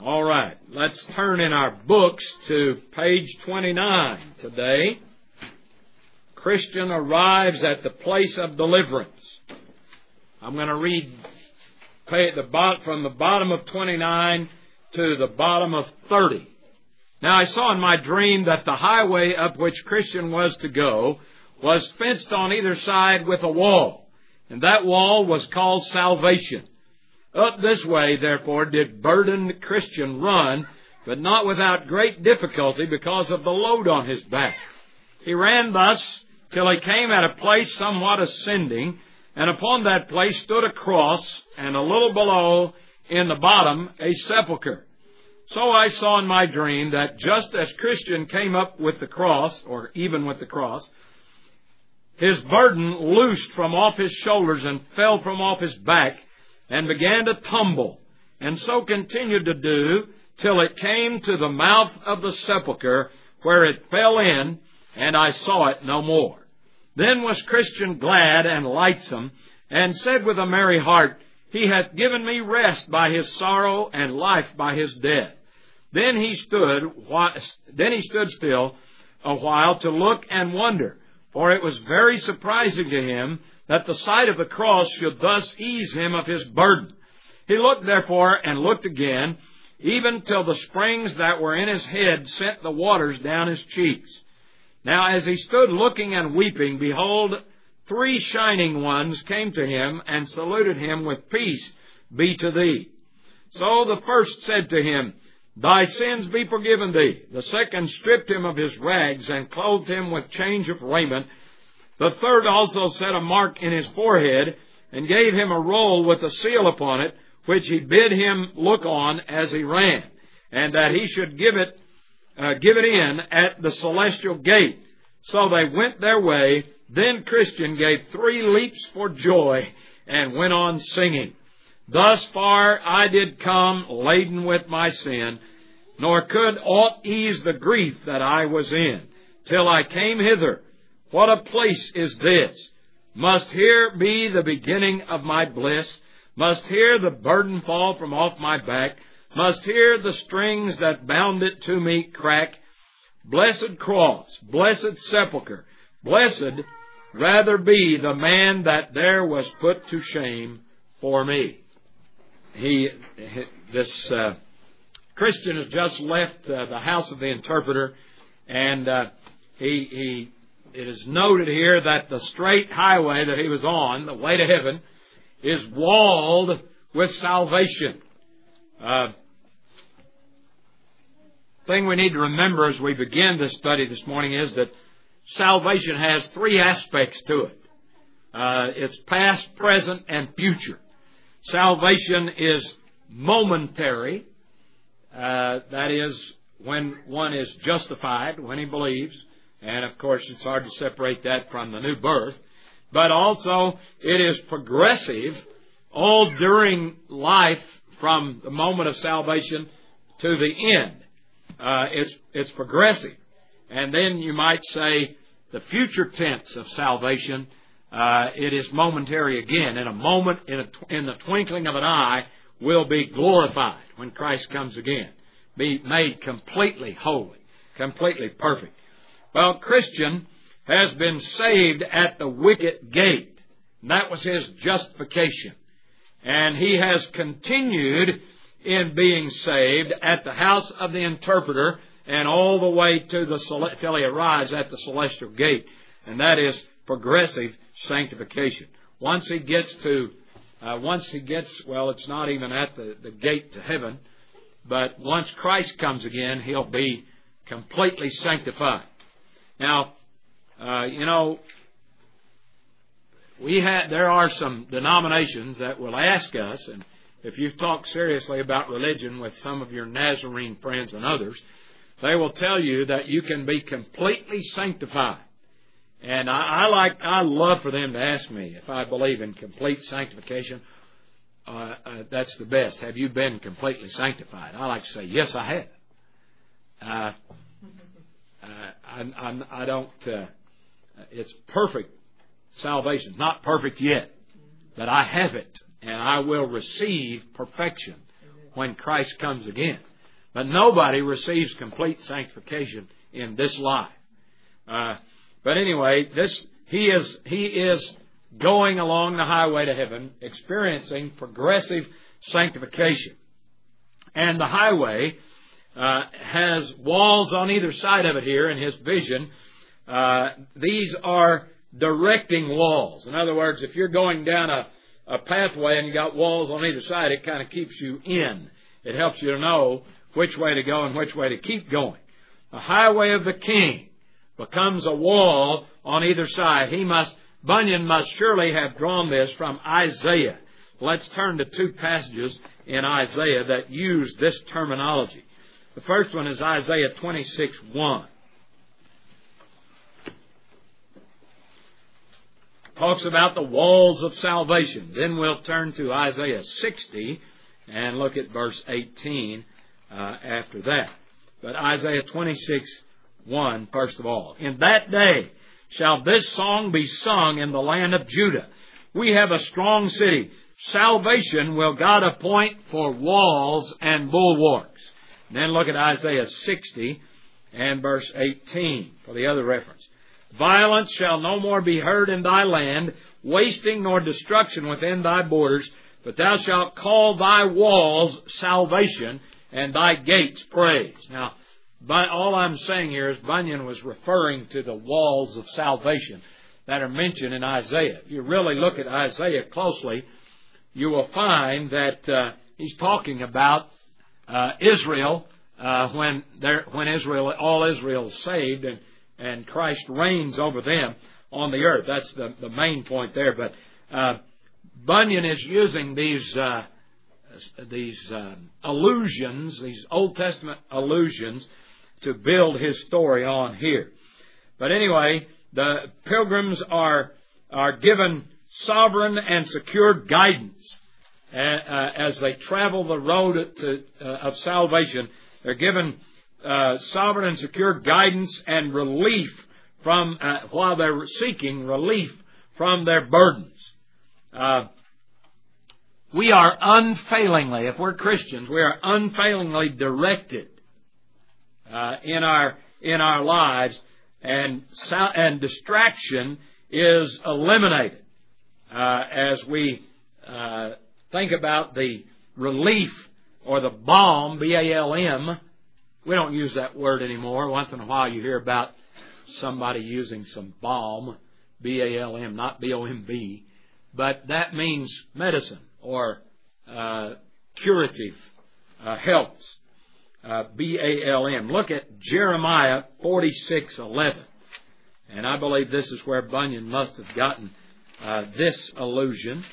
All right, let's turn in our books to page 29 today. Christian arrives at the place of deliverance. I'm going to read from the bottom of 29 to the bottom of 30. Now I saw in my dream that the highway up which Christian was to go was fenced on either side with a wall, and that wall was called salvation. Up this way, therefore, did burdened Christian run, but not without great difficulty because of the load on his back. He ran thus till he came at a place somewhat ascending, and upon that place stood a cross, and a little below, in the bottom, a sepulchre. So I saw in my dream that just as Christian came up with the cross, or even with the cross, his burden loosed from off his shoulders and fell from off his back, and began to tumble, and so continued to do till it came to the mouth of the sepulchre, where it fell in, and I saw it no more. Then was Christian glad and lightsome, and said with a merry heart, He hath given me rest by his sorrow, and life by his death. Then he stood still a while to look and wonder, for it was very surprising to him that the sight of the cross should thus ease him of his burden. He looked therefore and looked again, even till the springs that were in his head sent the waters down his cheeks. Now as he stood looking and weeping, behold, 3 shining ones came to him and saluted him with, Peace be to thee. So the first said to him, Thy sins be forgiven thee. The second stripped him of his rags and clothed him with change of raiment. The third also set a mark in his forehead and gave him a roll with a seal upon it, which he bid him look on as he ran, and that he should give it in at the celestial gate. So they went their way. Then Christian gave 3 leaps for joy and went on singing. Thus far I did come laden with my sin, nor could aught ease the grief that I was in, till I came hither. What a place is this! Must here be the beginning of my bliss? Must here the burden fall from off my back? Must here the strings that bound it to me crack? Blessed cross, blessed sepulchre, blessed rather be the man that there was put to shame for me. This Christian has just left the house of the interpreter, and it is noted here that the straight highway that he was on, the way to heaven, is walled with salvation. Thing we need to remember as we begin this study this morning is that salvation has 3 aspects to it. It's past, present, and future. Salvation is momentary. That is, when one is justified, when he believes. And, of course, it's hard to separate that from the new birth. But also, it is progressive all during life from the moment of salvation to the end. It's progressive. And then you might say the future tense of salvation, it is momentary again. In a moment, in the twinkling of an eye, will be glorified when Christ comes again. Be made completely holy, completely perfect. Well, Christian has been saved at the wicket gate. And that was his justification. And he has continued in being saved at the house of the interpreter and all the way to till he arrives at the celestial gate. And that is progressive sanctification. Once he gets, well, it's not even at the gate to heaven, but once Christ comes again, he'll be completely sanctified. Now, there are some denominations that will ask us, and if you've talked seriously about religion with some of your Nazarene friends and others, they will tell you that you can be completely sanctified. And I love for them to ask me if I believe in complete sanctification. That's the best. Have you been completely sanctified? I like to say, yes, I have. I don't. It's perfect salvation, not perfect yet, but I have it, and I will receive perfection when Christ comes again. But nobody receives complete sanctification in this life. But anyway, he is going along the highway to heaven, experiencing progressive sanctification. And the highway has walls on either side of it here in his vision. These are directing walls. In other words, if you're going down a pathway and you got walls on either side, it kind of keeps you in. It helps you to know which way to go and which way to keep going. The highway of the King becomes a wall on either side. Bunyan must surely have drawn this from Isaiah. Let's turn to two passages in Isaiah that use this terminology. The first one is Isaiah 26:1. Talks about the walls of salvation. Then we'll turn to Isaiah 60 and look at verse 18 after that. But Isaiah 26:1, first of all. In that day shall this song be sung in the land of Judah. We have a strong city. Salvation will God appoint for walls and bulwarks. And then look at Isaiah 60 and verse 18 for the other reference. Violence shall no more be heard in thy land, wasting nor destruction within thy borders, but thou shalt call thy walls salvation and thy gates praise. Now, all I'm saying here is Bunyan was referring to the walls of salvation that are mentioned in Isaiah. If you really look at Isaiah closely, you will find that he's talking about Israel when all Israel is saved and Christ reigns over them on the earth. That's the main point there. But Bunyan is using these allusions, these Old Testament allusions, to build his story on here. But anyway, the pilgrims are given sovereign and secure guidance as they travel the road of salvation. They're given sovereign and secure guidance and relief from while they're seeking relief from their burdens. We are unfailingly, if we're Christians, we are unfailingly directed in our lives, and distraction is eliminated as we think about the relief or the balm, B-A-L-M. We don't use that word anymore. Once in a while you hear about somebody using some balm, B-A-L-M, not B-O-M-B, but that means medicine or curative helps. B-A-L-M. Look at Jeremiah 46:11. And I believe this is where Bunyan must have gotten this allusion.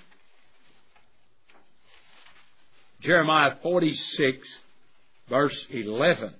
Jeremiah 46, verse 11.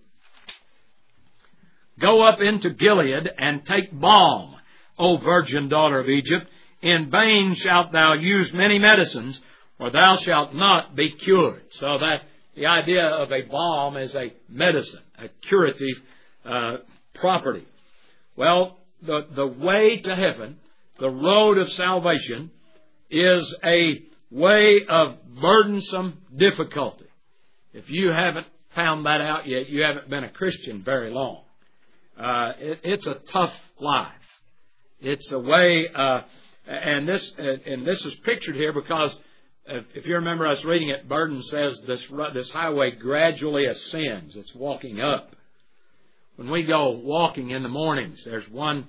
Go up into Gilead and take balm, O virgin daughter of Egypt. In vain shalt thou use many medicines, or thou shalt not be cured. So that the idea of a balm is a medicine, a curative property. Well, the way to heaven, the road of salvation, is a way of burdensome difficulty. If you haven't found that out yet, you haven't been a Christian very long. It's a tough life. It's a way, and this is pictured here because if you remember us reading it, Burden says this highway gradually ascends. It's walking up. When we go walking in the mornings, there's one,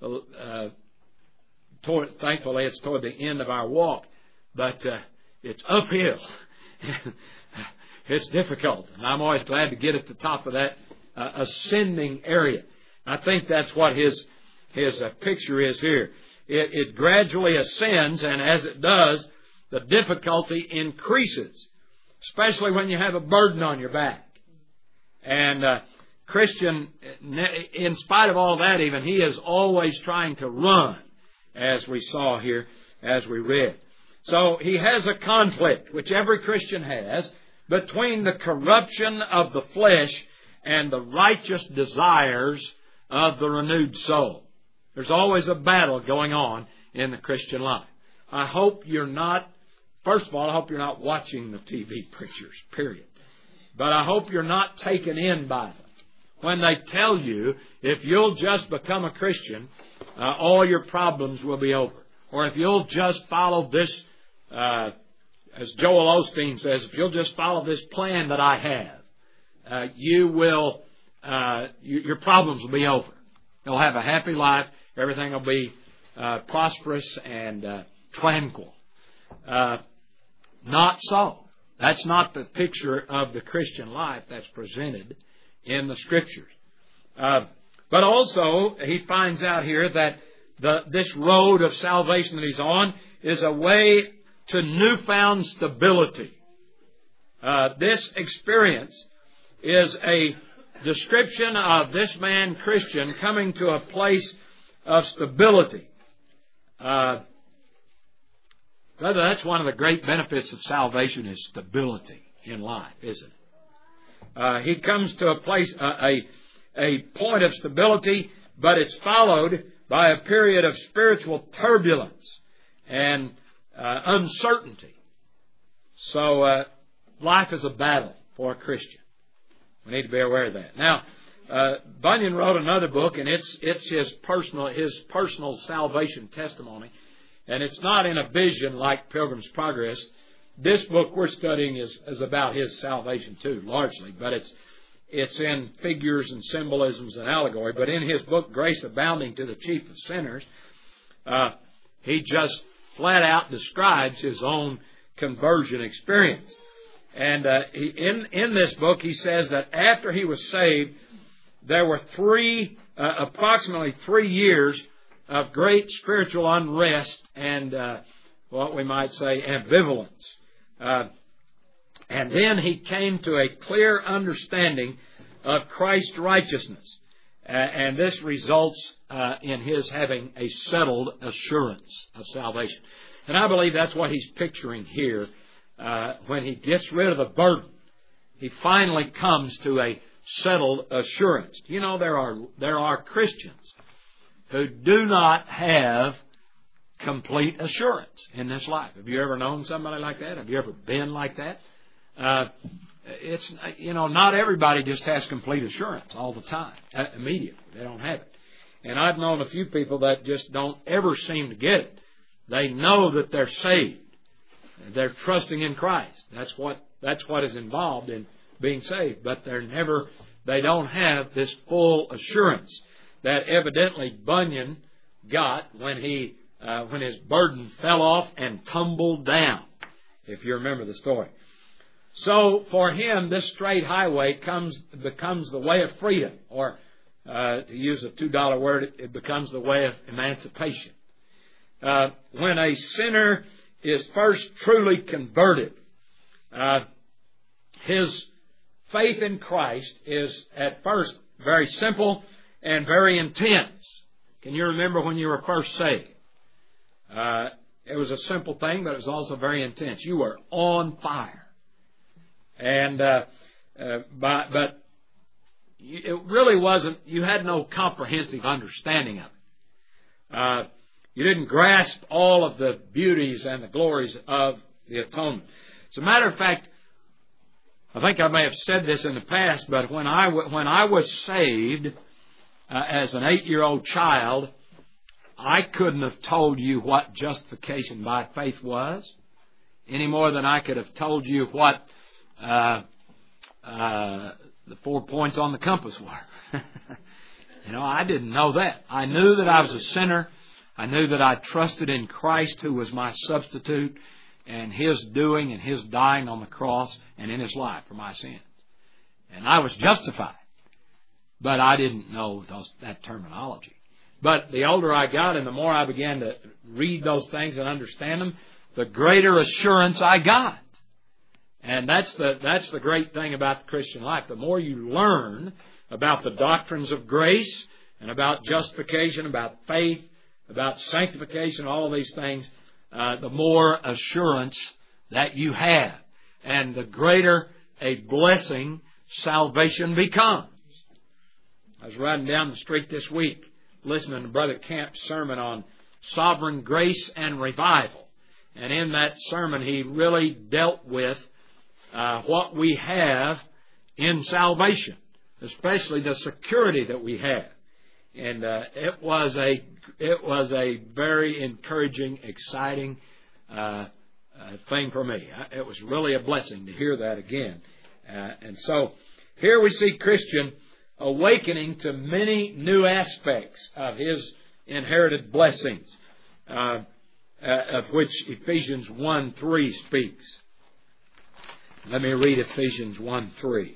thankfully it's toward the end of our walk, but it's uphill. It's difficult. And I'm always glad to get at the top of that ascending area. I think that's what his picture is here. It gradually ascends, and as it does, the difficulty increases, especially when you have a burden on your back. And Christian, in spite of all that even, he is always trying to run, as we saw here, as we read. So he has a conflict, which every Christian has, between the corruption of the flesh and the righteous desires of the renewed soul. There's always a battle going on in the Christian life. I hope you're not, first of all, I hope you're not watching the TV preachers, period. But I hope you're not taken in by them. When they tell you, if you'll just become a Christian, all your problems will be over. Or if you'll just follow this, as Joel Osteen says, if you'll just follow this plan that I have, your problems will be over. You'll have a happy life. Everything will be prosperous and tranquil. Not so. That's not the picture of the Christian life that's presented in the Scriptures. But also, he finds out here that this road of salvation that he's on is a way to newfound stability. This experience is a description of this man, Christian, coming to a place of stability. Brother, that's one of the great benefits of salvation is stability in life, isn't it? He comes to a place, a point of stability, but it's followed by a period of spiritual turbulence and uncertainty. So life is a battle for a Christian. We need to be aware of that. Now, Bunyan wrote another book, and it's his personal salvation testimony. And it's not in a vision like Pilgrim's Progress. This book we're studying is about his salvation too, largely. But it's in figures and symbolisms and allegory. But in his book, Grace Abounding to the Chief of Sinners, he just flat out describes his own conversion experience. And in this book, he says that after he was saved, there were approximately 3 years of great spiritual unrest and what we might say ambivalence. And then he came to a clear understanding of Christ's righteousness. And this results in his having a settled assurance of salvation. And I believe that's what he's picturing here. When he gets rid of the burden, he finally comes to a settled assurance. You know, there are Christians who do not have complete assurance in this life. Have you ever known somebody like that? Have you ever been like that? It's, not everybody just has complete assurance all the time, immediately. They don't have it. And I've known a few people that just don't ever seem to get it. They know that they're saved. They're trusting in Christ. That's what is involved in being saved. But they don't have this full assurance that evidently Bunyan got when his burden fell off and tumbled down, if you remember the story. So for him, this straight highway becomes the way of freedom, or to use a $2 word, it becomes the way of emancipation. When a sinner is first truly converted, his faith in Christ is at first very simple and very intense. Can you remember when you were first saved? It was a simple thing, but it was also very intense. You were on fire. And but it really wasn't, you had no comprehensive understanding of it. You didn't grasp all of the beauties and the glories of the atonement. As a matter of fact, I think I may have said this in the past, but when I was saved as an 8-year-old child, I couldn't have told you what justification by faith was, any more than I could have told you what the 4 points on the compass were. I didn't know that. I knew that I was a sinner. I knew that I trusted in Christ, who was my substitute, and His doing and His dying on the cross and in His life for my sins. And I was justified. But I didn't know that terminology. But the older I got and the more I began to read those things and understand them, the greater assurance I got. And that's the great thing about the Christian life. The more you learn about the doctrines of grace and about justification, about faith, about sanctification, all of these things, the more assurance that you have. And the greater a blessing salvation becomes. I was riding down the street this week listening to Brother Camp's sermon on sovereign grace and revival. And in that sermon he really dealt with what we have in salvation, especially the security that we have. And it was a very encouraging, exciting thing for me. It was really a blessing to hear that again. And so here we see Christian awakening to many new aspects of his inherited blessings, of which Ephesians 1:3 speaks. Let me read Ephesians 1:3.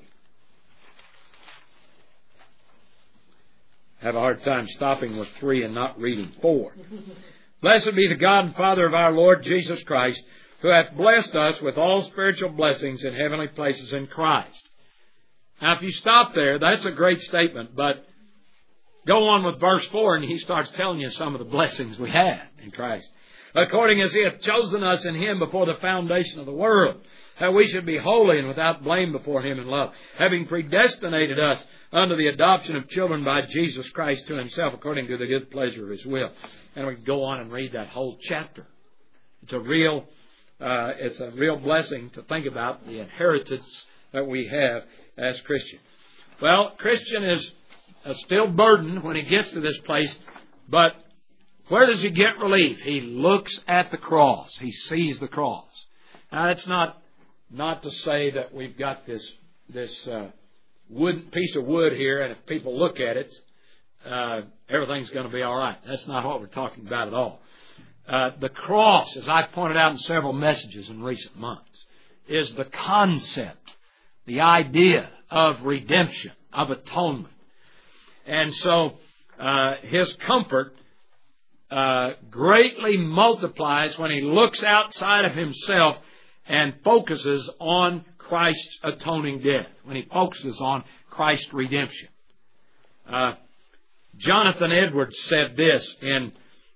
I have a hard time stopping with 3 and not reading 4. Blessed be the God and Father of our Lord Jesus Christ, who hath blessed us with all spiritual blessings in heavenly places in Christ. Now, if you stop there, that's a great statement, but go on with verse 4, and he starts telling you some of the blessings we have in Christ. According as he hath chosen us in him before the foundation of the world, that we should be holy and without blame before him in love, having predestinated us unto the adoption of children by Jesus Christ to himself, according to the good pleasure of his will. And we can go on and read that whole chapter. It's a real blessing to think about the inheritance that we have as Christians. Well, Christian is still burdened when he gets to this place, but where does he get relief? He looks at the cross. He sees the cross. Now, that's not to say that we've got this piece of wood here, and if people look at it, everything's going to be all right. That's not what we're talking about at all. The cross, as I've pointed out in several messages in recent months, is the concept, the idea of redemption, of atonement. And so his comfort greatly multiplies when he looks outside of himself and focuses on Christ's atoning death, when he focuses on Christ's redemption. Jonathan Edwards said this and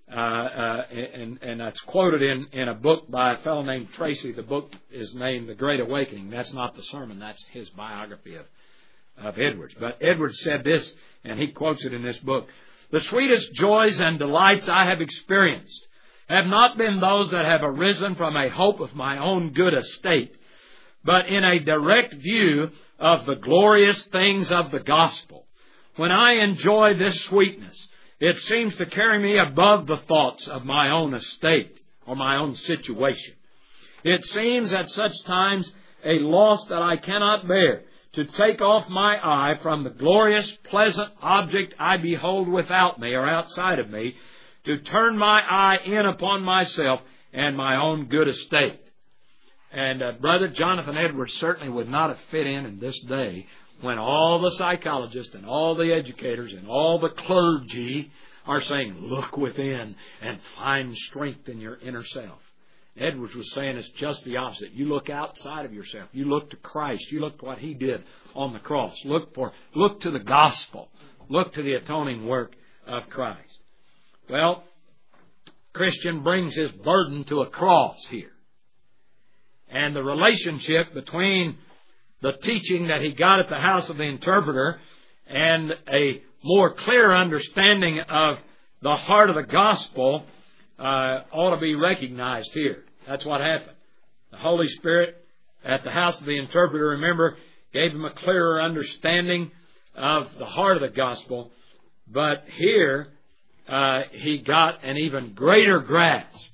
that's quoted in a book by a fellow named Tracy. The book is named The Great Awakening. That's not the sermon. That's his biography of Edwards. But Edwards said this, and he quotes it in this book. The sweetest joys and delights I have experienced have not been those that have arisen from a hope of my own good estate, but in a direct view of the glorious things of the gospel. When I enjoy this sweetness, it seems to carry me above the thoughts of my own estate or my own situation. It seems at such times a loss that I cannot bear to take off my eye from the glorious, pleasant object I behold without me or outside of me, to turn my eye in upon myself and my own good estate. And Brother Jonathan Edwards certainly would not have fit in this day when all the psychologists and all the educators and all the clergy are saying, look within and find strength in your inner self. Edwards was saying it's just the opposite. You look outside of yourself. You look to Christ. You look to what He did on the cross. Look to the gospel. Look to the atoning work of Christ. Well, Christian brings his burden to a cross here. And the relationship between the teaching that he got at the house of the interpreter and a more clear understanding of the heart of the gospel ought to be recognized here. That's what happened. The Holy Spirit at the house of the interpreter, remember, gave him a clearer understanding of the heart of the gospel. But here, he got an even greater grasp.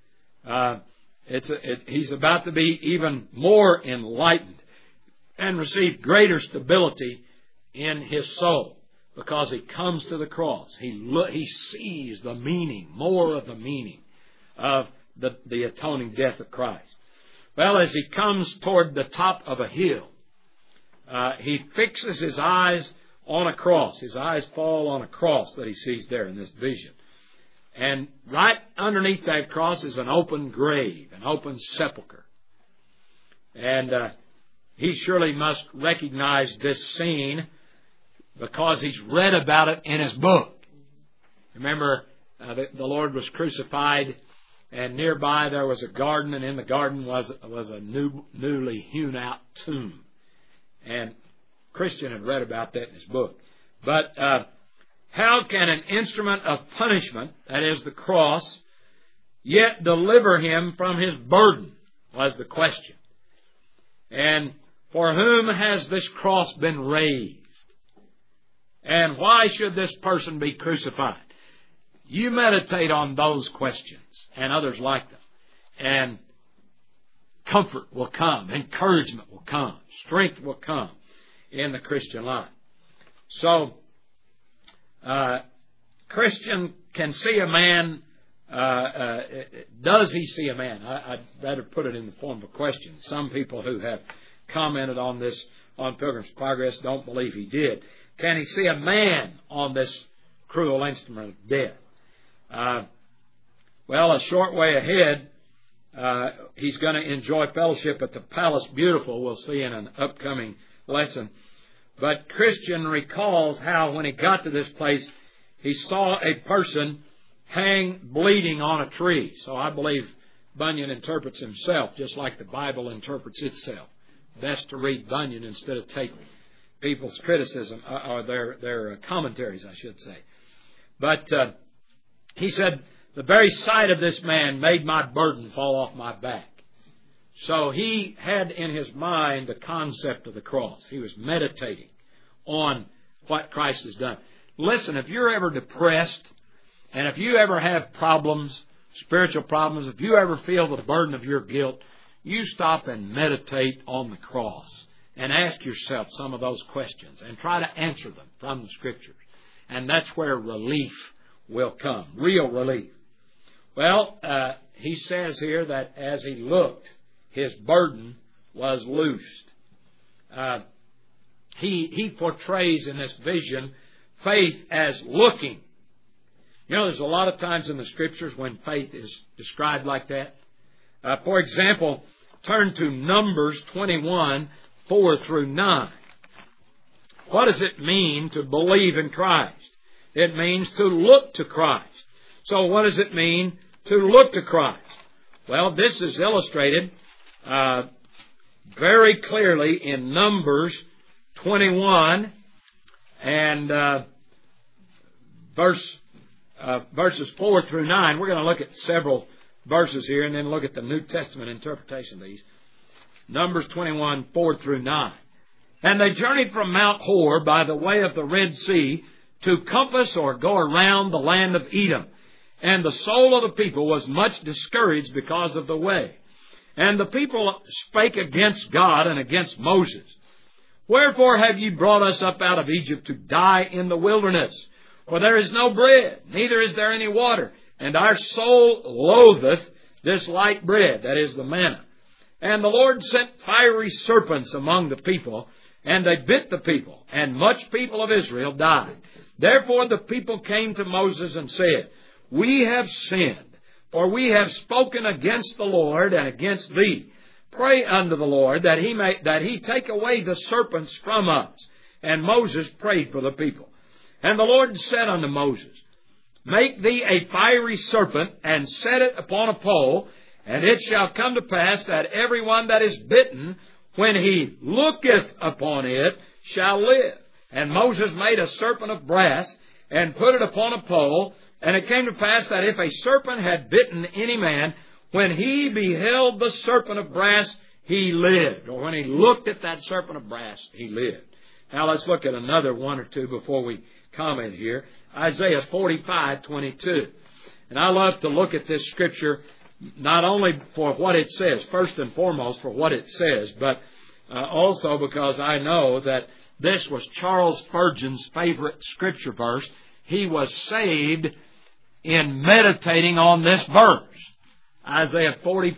He's about to be even more enlightened and receive greater stability in his soul because he comes to the cross. He sees the meaning, more of the meaning of the atoning death of Christ. Well, as he comes toward the top of a hill, he fixes his eyes on a cross. His eyes fall on a cross that he sees there in this vision. And right underneath that cross is an open grave, an open sepulcher. And he surely must recognize this scene because he's read about it in his book. Remember, the Lord was crucified, and nearby there was a garden, and in the garden was a newly hewn out tomb. And Christian had read about that in his book. But how can an instrument of punishment, that is the cross, yet deliver him from his burden, was the question. And For whom has this cross been raised? And why should this person be crucified? You meditate on those questions and others like them. And comfort will come, encouragement will come, strength will come in the Christian life. So, Christian can see a man. Does he see a man? I'd better put it in the form of a question. Some people who have commented on this on Pilgrim's Progress don't believe he did. Can he see a man on this cruel instrument of death? Well, a short way ahead, he's going to enjoy fellowship at the Palace Beautiful. We'll see in an upcoming lesson. But Christian recalls how when he got to this place, he saw a person hang bleeding on a tree. So I believe Bunyan interprets himself just like the Bible interprets itself. Best to read Bunyan instead of take people's criticism, or their commentaries, I should say. But he said, the very sight of this man made my burden fall off my back. So he had in his mind the concept of the cross. He was meditating on what Christ has done. Listen, if you're ever depressed, and if you ever have problems, spiritual problems, if you ever feel the burden of your guilt, you stop and meditate on the cross and ask yourself some of those questions and try to answer them from the Scriptures. And that's where relief will come, real relief. Well, he says here that as he looked, his burden was loosed. He portrays in this vision faith as looking. You know, there's a lot of times in the Scriptures when faith is described like that. For example, turn to Numbers 21, 4 through 9. What does it mean to believe in Christ? It means to look to Christ. So what does it mean to look to Christ? Well, this is illustrated very clearly in Numbers 21 and verses 4 through 9. We're going to look at several verses here and then look at the New Testament interpretation of these. Numbers 21, 4 through 9. And they journeyed from Mount Hor by the way of the Red Sea to compass or go around the land of Edom. And the soul of the people was much discouraged because of the way. And the people spake against God and against Moses. Wherefore have ye brought us up out of Egypt to die in the wilderness? For there is no bread, neither is there any water. And our soul loatheth this light bread, that is the manna. And the Lord sent fiery serpents among the people, and they bit the people, and much people of Israel died. Therefore the people came to Moses and said, We have sinned, for we have spoken against the Lord and against thee. Pray unto the Lord that he take away the serpents from us. And Moses prayed for the people. And the Lord said unto Moses, Make thee a fiery serpent, and set it upon a pole, and it shall come to pass that every one that is bitten, when he looketh upon it, shall live. And Moses made a serpent of brass, and put it upon a pole, and it came to pass that if a serpent had bitten any man, when he beheld the serpent of brass, he lived. Or when he looked at that serpent of brass, he lived. Now let's look at another one or two before we comment here. Isaiah 45:22. And I love to look at this scripture not only for what it says, first and foremost for what it says, but also because I know that this was Charles Spurgeon's favorite scripture verse. He was saved in meditating on this verse, Isaiah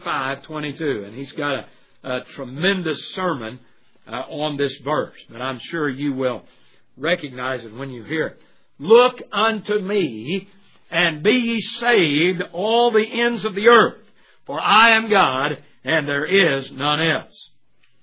45:22. And he's got a tremendous sermon on this verse. But I'm sure you will recognize it when you hear it. Look unto me, and be ye saved, all the ends of the earth. For I am God, and there is none else.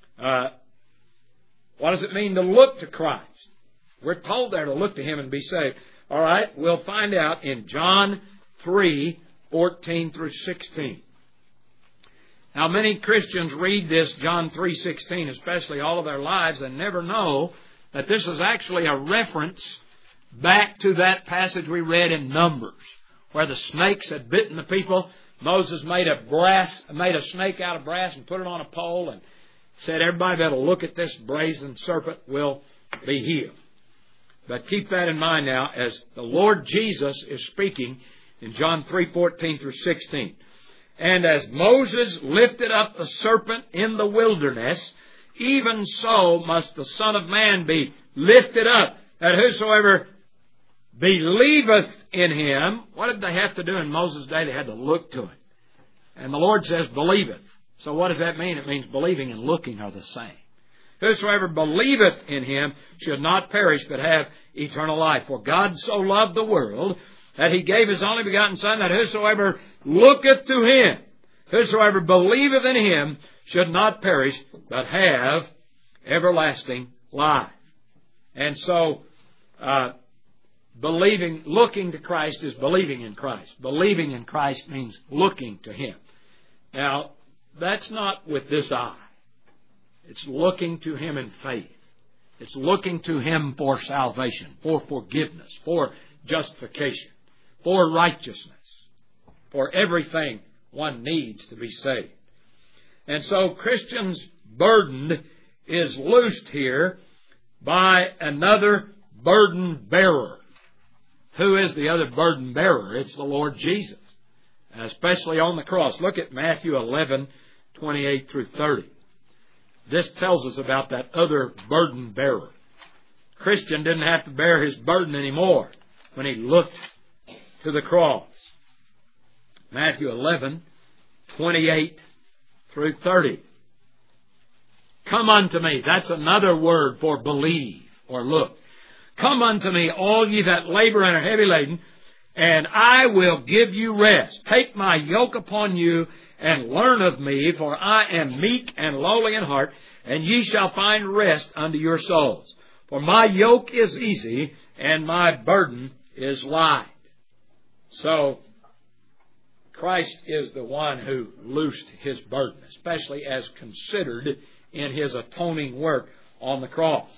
What does it mean to look to Christ? We're told there to look to Him and be saved. All right, we'll find out in John 3:14 through 16. Now, many Christians read this, John 3:16, especially all of their lives, and never know that this is actually a reference back to that passage we read in Numbers, where the snakes had bitten the people. Moses made a snake out of brass and put it on a pole, and said everybody that'll look at this brazen serpent will be healed. But keep that in mind now as the Lord Jesus is speaking in John 3:14 through 16. And as Moses lifted up the serpent in the wilderness, even so must the Son of Man be lifted up, that whosoever believeth in Him. What did they have to do in Moses' day? They had to look to Him. And the Lord says, believeth. So what does that mean? It means believing and looking are the same. Whosoever believeth in Him should not perish, but have eternal life. For God so loved the world that He gave His only begotten Son, that whosoever looketh to Him, whosoever believeth in Him, should not perish, but have everlasting life. And so, looking to Christ is believing in Christ. Believing in Christ means looking to Him. Now, that's not with this eye. It's looking to Him in faith. It's looking to Him for salvation, for forgiveness, for justification, for righteousness, for everything one needs to be saved. And so Christian's burden is loosed here by another burden bearer. Who is the other burden bearer? It's the Lord Jesus, especially on the cross. Look at Matthew 11:28 through 30. This tells us about that other burden bearer. Christian didn't have to bear his burden anymore when he looked to the cross. Matthew 11:28 through 30. Come unto me. That's another word for believe or look. Come unto me, all ye that labor and are heavy laden, and I will give you rest. Take my yoke upon you, and learn of me, for I am meek and lowly in heart, and ye shall find rest unto your souls. For my yoke is easy, and my burden is light. So, Christ is the one who loosed His burden, especially as considered in His atoning work on the cross.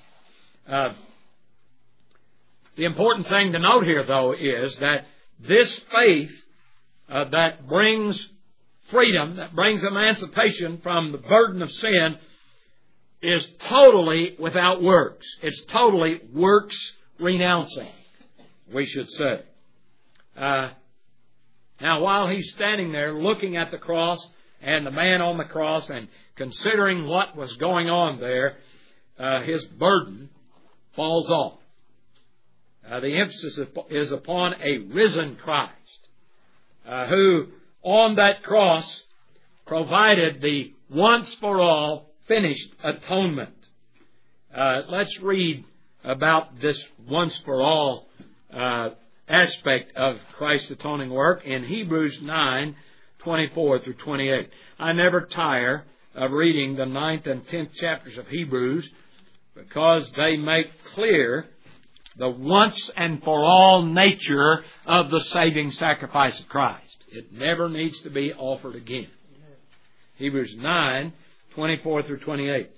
The important thing to note here, though, is that this faith that brings freedom, that brings emancipation from the burden of sin, is totally without works. It's totally works renouncing, we should say. Now, while he's standing there looking at the cross and the man on the cross and considering what was going on there, his burden falls off. The emphasis is upon a risen Christ, who on that cross provided the once-for-all finished atonement. Let's read about this once-for-all aspect of Christ's atoning work in Hebrews 9:24 through 28. I never tire of reading the 9th and 10th chapters of Hebrews because they make clear the once-and-for-all nature of the saving sacrifice of Christ. It never needs to be offered again. Hebrews 9:24 through 28.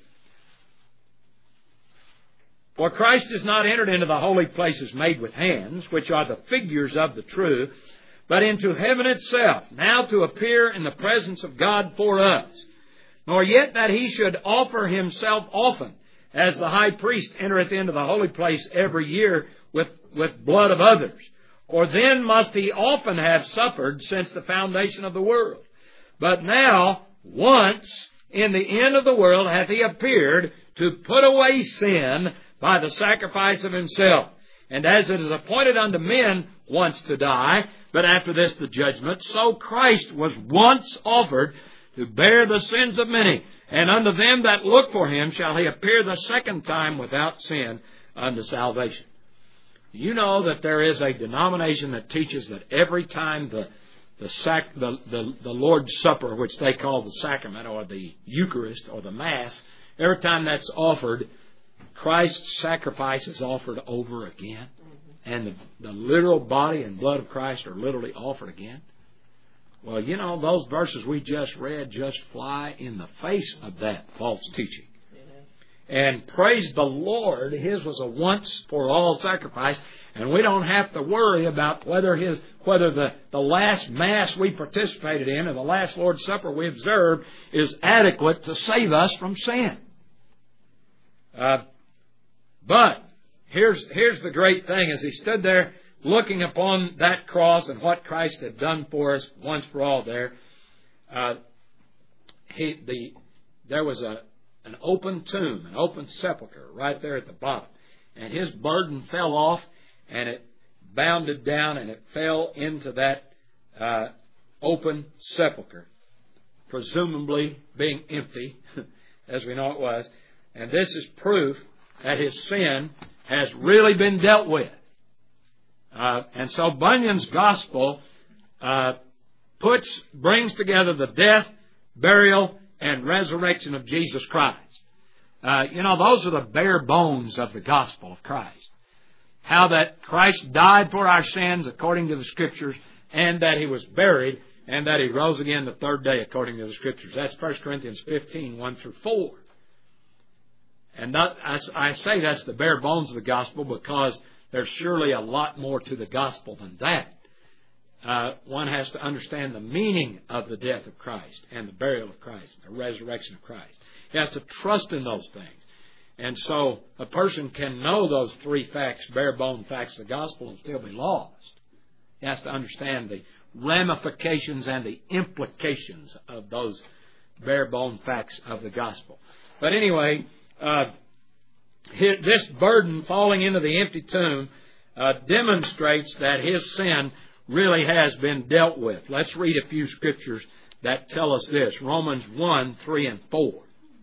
For Christ is not entered into the holy places made with hands, which are the figures of the true, but into heaven itself, now to appear in the presence of God for us. Nor yet that He should offer Himself often, as the high priest entereth into the holy place every year with blood of others. For then must He often have suffered since the foundation of the world. But now, once in the end of the world hath He appeared to put away sin by the sacrifice of Himself. And as it is appointed unto men once to die, but after this the judgment, so Christ was once offered to bear the sins of many. And unto them that look for Him shall He appear the second time without sin unto salvation. You know that there is a denomination that teaches that every time the Lord's Supper, which they call the sacrament or the Eucharist or the Mass, every time that's offered, Christ's sacrifice is offered over again. And the literal body and blood of Christ are literally offered again. Well, you know, those verses we just read just fly in the face of that false teaching. And praise the Lord, His was a once-for-all sacrifice, and we don't have to worry about whether the last Mass we participated in and the last Lord's Supper we observed is adequate to save us from sin. But here's the great thing. As he stood there looking upon that cross and what Christ had done for us once for all there, there was an open tomb, an open sepulcher right there at the bottom. And His burden fell off, and it bounded down, and it fell into that open sepulcher, presumably being empty, as we know it was. And this is proof that His sin has really been dealt with. And so Bunyan's gospel brings together the death, burial, and resurrection of Jesus Christ. Those are the bare bones of the gospel of Christ. How that Christ died for our sins according to the Scriptures, and that He was buried, and that He rose again the third day according to the Scriptures. That's 1 Corinthians 15, 1 through 4. And I say that's the bare bones of the gospel because there's surely a lot more to the gospel than that. One has to understand the meaning of the death of Christ and the burial of Christ, the resurrection of Christ. He has to trust in those things. And so a person can know those three facts, bare bone facts of the gospel, and still be lost. He has to understand the ramifications and the implications of those bare bone facts of the gospel. But anyway, this burden falling into the empty tomb demonstrates that His sin really has been dealt with. Let's read a few scriptures that tell us this. Romans 1, 3 and 4.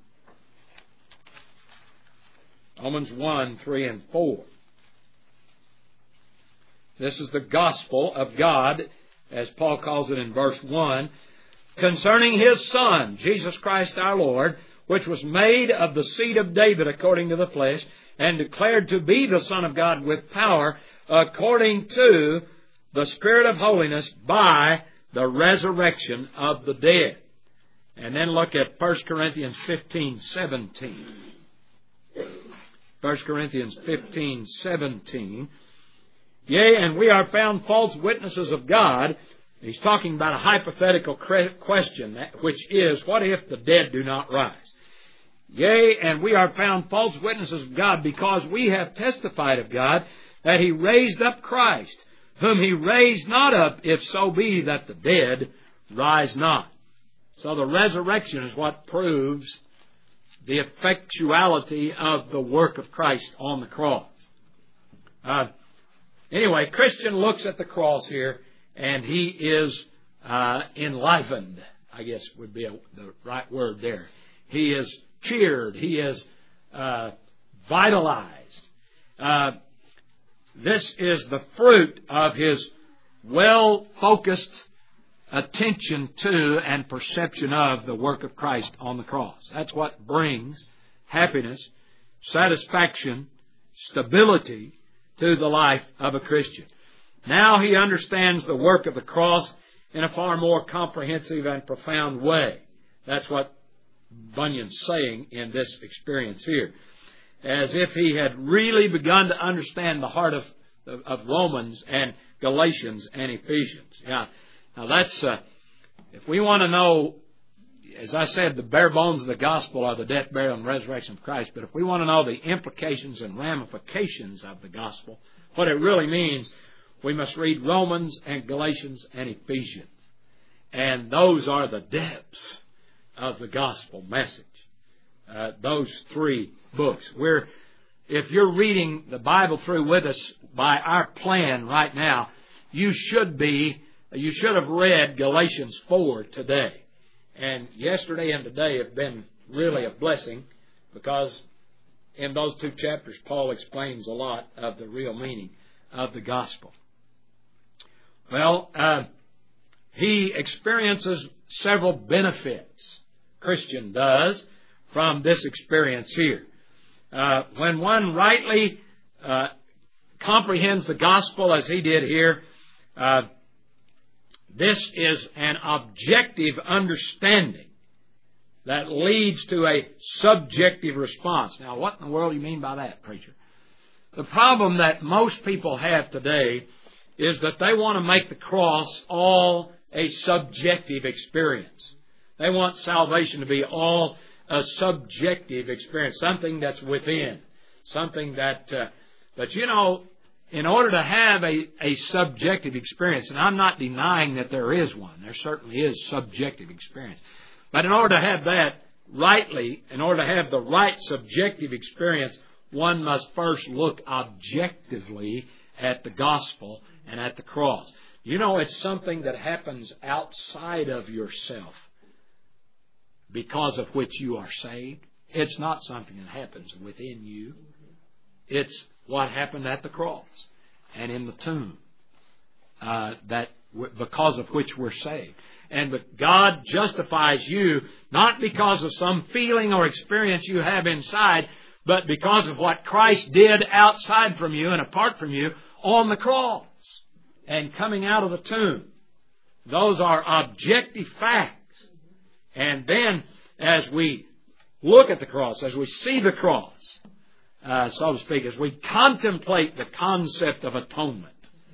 Romans 1, 3 and 4. This is the gospel of God, as Paul calls it in verse 1, concerning His Son, Jesus Christ our Lord, which was made of the seed of David according to the flesh, and declared to be the Son of God with power, according to the Spirit of holiness, by the resurrection of the dead. And then look at 1 Corinthians 15, 17. 1 Corinthians 15, 17. Yea, and we are found false witnesses of God. He's talking about a hypothetical question, which is, what if the dead do not rise? Yea, and we are found false witnesses of God, because we have testified of God that He raised up Christ, whom He raised not up, if so be that the dead rise not. So the resurrection is what proves the effectuality of the work of Christ on the cross. Anyway, Christian looks at the cross here, and he is enlivened, I guess would be the right word there. He is cheered. He is vitalized. This is the fruit of his well-focused attention to and perception of the work of Christ on the cross. That's what brings happiness, satisfaction, stability to the life of a Christian. Now he understands the work of the cross in a far more comprehensive and profound way. That's what Bunyan's saying in this experience here. As if he had really begun to understand the heart of Romans and Galatians and Ephesians. Yeah. Now that's, if we want to know, as I said, the bare bones of the gospel are the death, burial, and resurrection of Christ. But if we want to know the implications and ramifications of the gospel, what it really means, we must read Romans and Galatians and Ephesians. And those are the depths of the gospel message. Those three books. If you're reading the Bible through with us by our plan right now, you should have read Galatians 4 today. And yesterday and today have been really a blessing, because in those two chapters Paul explains a lot of the real meaning of the gospel. Well, he experiences several benefits, Christian does, from this experience here. When one rightly comprehends the gospel as he did here, this is an objective understanding that leads to a subjective response. Now, what in the world do you mean by that, preacher? The problem that most people have today is that they want to make the cross all a subjective experience. They want salvation to be all a subjective experience, something that's within, something that, but you know, in order to have a subjective experience, and I'm not denying that there is one, there certainly is subjective experience, but in order to have that rightly, in order to have the right subjective experience, one must first look objectively at the gospel and at the cross. You know, it's something that happens outside of yourself because of which you are saved. It's not something that happens within you. It's what happened at the cross and in the tomb, because of which we're saved. And but God justifies you not because of some feeling or experience you have inside, but because of what Christ did outside from you and apart from you on the cross and coming out of the tomb. Those are objective facts. And then as we look at the cross, as we see the cross, so to speak, as we contemplate the concept of atonement,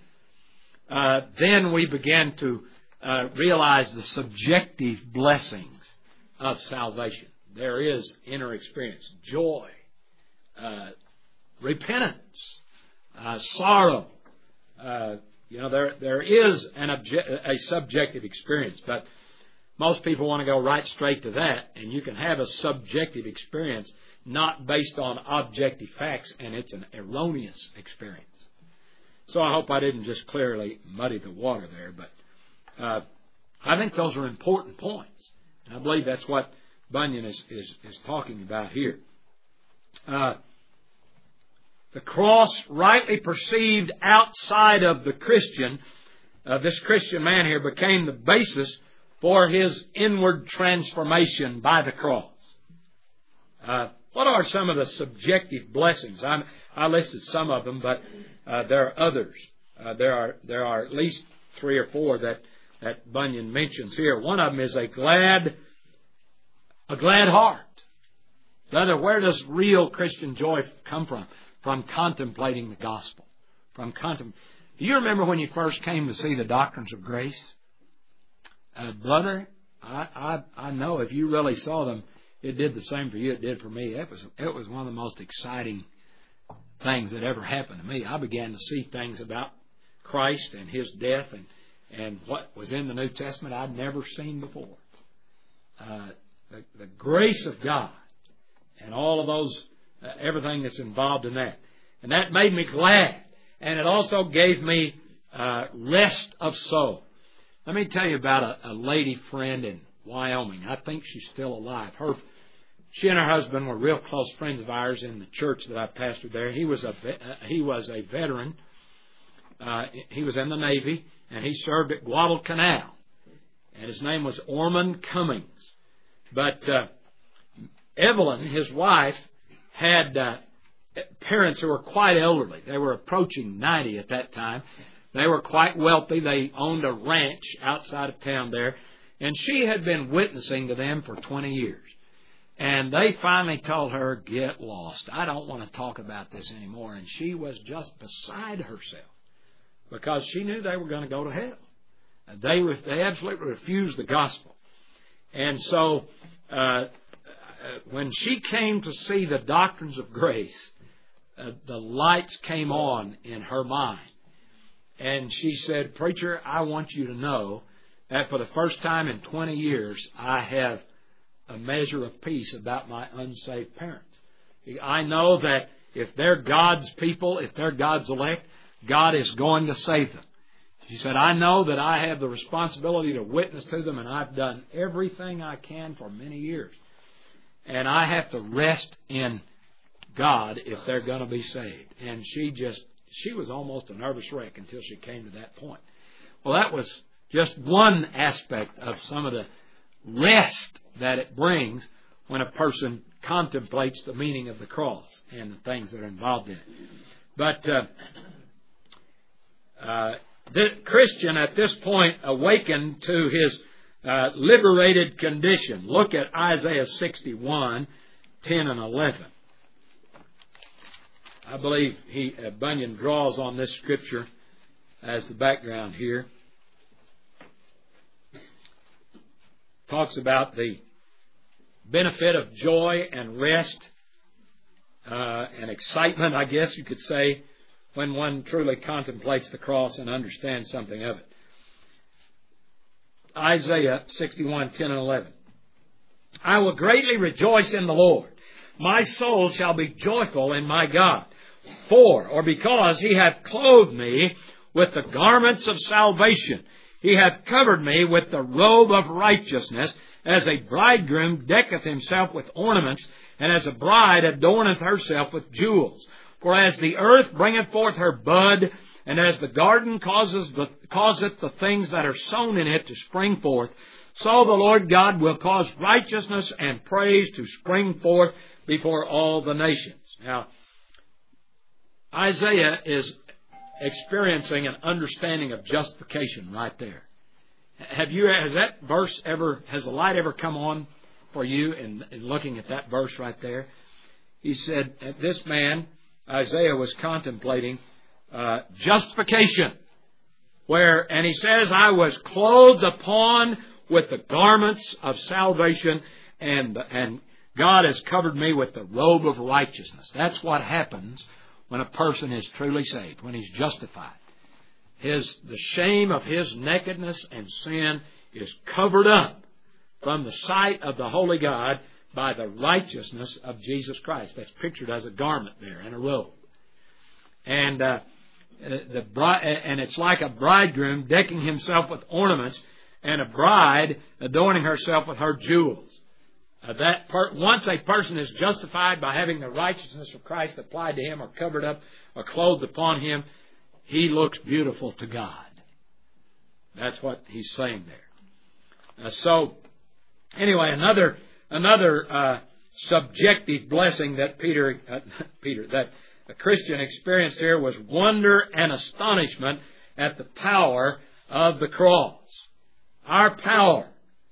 then we begin to realize the subjective blessings of salvation. There is inner experience, joy, repentance, sorrow. There is a subjective experience, but most people want to go right straight to that, and you can have a subjective experience not based on objective facts, and it's an erroneous experience. So I hope I didn't just clearly muddy the water there, but I think those are important points. And I believe that's what Bunyan is talking about here. The cross, rightly perceived outside of the Christian, this Christian man here became the basis for his inward transformation by the cross. What are some of the subjective blessings? I listed some of them, but there are others. There are at least 3 or 4 that Bunyan mentions here. One of them is a glad heart. Brother, where does real Christian joy come from? From contemplating the gospel. Do you remember when you first came to see the Doctrines of Grace? Brother, I know if you really saw them, it did the same for you it did for me. It was one of the most exciting things that ever happened to me. I began to see things about Christ and His death and what was in the New Testament I'd never seen before. The grace of God and all of those, everything that's involved in that. And that made me glad. And it also gave me rest of soul. Let me tell you about a lady friend in Wyoming. I think she's still alive. She and her husband were real close friends of ours in the church that I pastored there. He was a veteran. He was in the Navy, and he served at Guadalcanal. And his name was Ormond Cummings. But Evelyn, his wife, had parents who were quite elderly. They were approaching 90 at that time. They were quite wealthy. They owned a ranch outside of town there. And she had been witnessing to them for 20 years. And they finally told her, get lost. I don't want to talk about this anymore. And she was just beside herself because she knew they were going to go to hell. They absolutely refused the gospel. And so when she came to see the Doctrines of Grace, the lights came on in her mind. And she said, Preacher, I want you to know that for the first time in 20 years, I have a measure of peace about my unsaved parents. I know that if they're God's people, if they're God's elect, God is going to save them. She said, I know that I have the responsibility to witness to them, and I've done everything I can for many years. And I have to rest in God if they're going to be saved. And she was almost a nervous wreck until she came to that point. Well, that was just one aspect of some of the rest that it brings when a person contemplates the meaning of the cross and the things that are involved in it. But the Christian at this point awakened to his liberated condition. Look at Isaiah 61, 10 and 11. I believe Bunyan draws on this scripture as the background here. Talks about the benefit of joy and rest and excitement, I guess you could say, when one truly contemplates the cross and understands something of it. Isaiah 61, 10 and 11. I will greatly rejoice in the Lord. My soul shall be joyful in my God. Because He hath clothed me with the garments of salvation. He hath covered me with the robe of righteousness, as a bridegroom decketh himself with ornaments, and as a bride adorneth herself with jewels. For as the earth bringeth forth her bud, and as the garden causeth the things that are sown in it to spring forth, so the Lord God will cause righteousness and praise to spring forth before all the nations. Now, Isaiah is experiencing an understanding of justification right there. Has the light ever come on for you in looking at that verse right there? He said, this man, Isaiah, was contemplating justification. And he says, I was clothed upon with the garments of salvation, and God has covered me with the robe of righteousness. That's what happens when a person is truly saved, when he's justified. The shame of his nakedness and sin is covered up from the sight of the holy God by the righteousness of Jesus Christ. That's pictured as a garment there and a robe. And it's like a bridegroom decking himself with ornaments, and a bride adorning herself with her jewels. Once a person is justified by having the righteousness of Christ applied to him, or covered up, or clothed upon him, he looks beautiful to God. That's what he's saying there. Anyway, another subjective blessing that that a Christian experienced here was wonder and astonishment at the power of the cross. Our power,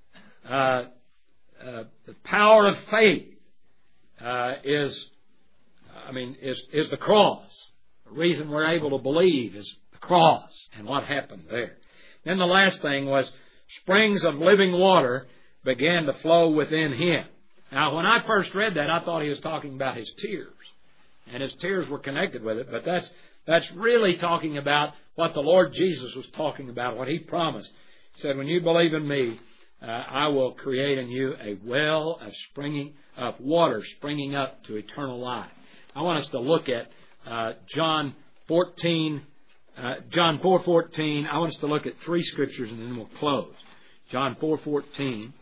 the power of faith, is the cross. The reason we're able to believe is the cross and what happened there. Then the last thing was springs of living water began to flow within him. Now, when I first read that, I thought he was talking about his tears, and his tears were connected with it. But that's really talking about what the Lord Jesus was talking about, what He promised. He said, when you believe in me, I will create in you a well of water springing up to eternal life. I want us to look at John 4:14. I want us to look at three scriptures and then we'll close. John 4:14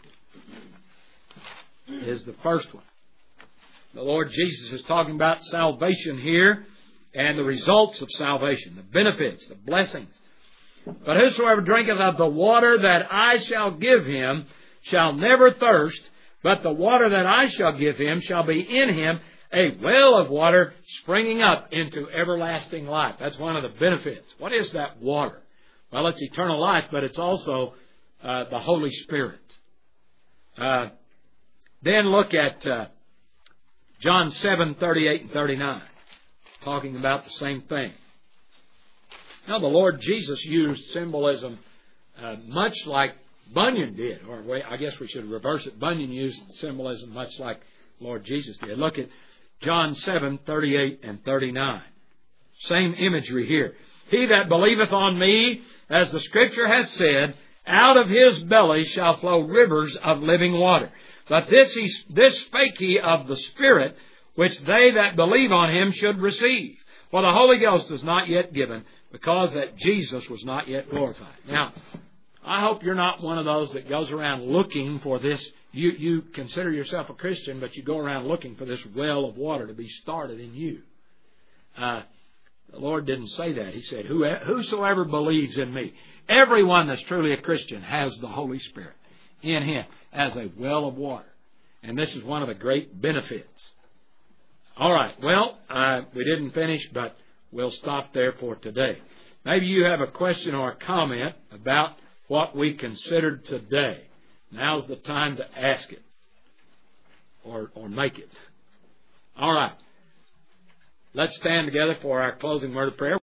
is the first one. The Lord Jesus is talking about salvation here and the results of salvation, the benefits, the blessings. But whosoever drinketh of the water that I shall give him shall never thirst, but the water that I shall give him shall be in him a well of water springing up into everlasting life. That's one of the benefits. What is that water? Well, it's eternal life, but it's also the Holy Spirit. Then look at John 7:38 and 39, talking about the same thing. Now, the Lord Jesus used symbolism much like Bunyan did, or I guess we should reverse it. Bunyan used symbolism much like the Lord Jesus did. Look at John 7:38 and 39. Same imagery here. He that believeth on me, as the Scripture hath said, out of his belly shall flow rivers of living water. But this spake he of the Spirit, which they that believe on him should receive. For the Holy Ghost is not yet given, because that Jesus was not yet glorified. Now, I hope you're not one of those that goes around looking for this. You consider yourself a Christian, but you go around looking for this well of water to be started in you. The Lord didn't say that. He said, whosoever believes in me, everyone that's truly a Christian has the Holy Spirit in him as a well of water. And this is one of the great benefits. All right, well, we didn't finish, but we'll stop there for today. Maybe you have a question or a comment about what we considered today. Now's the time to ask it or make it. All right. Let's stand together for our closing word of prayer.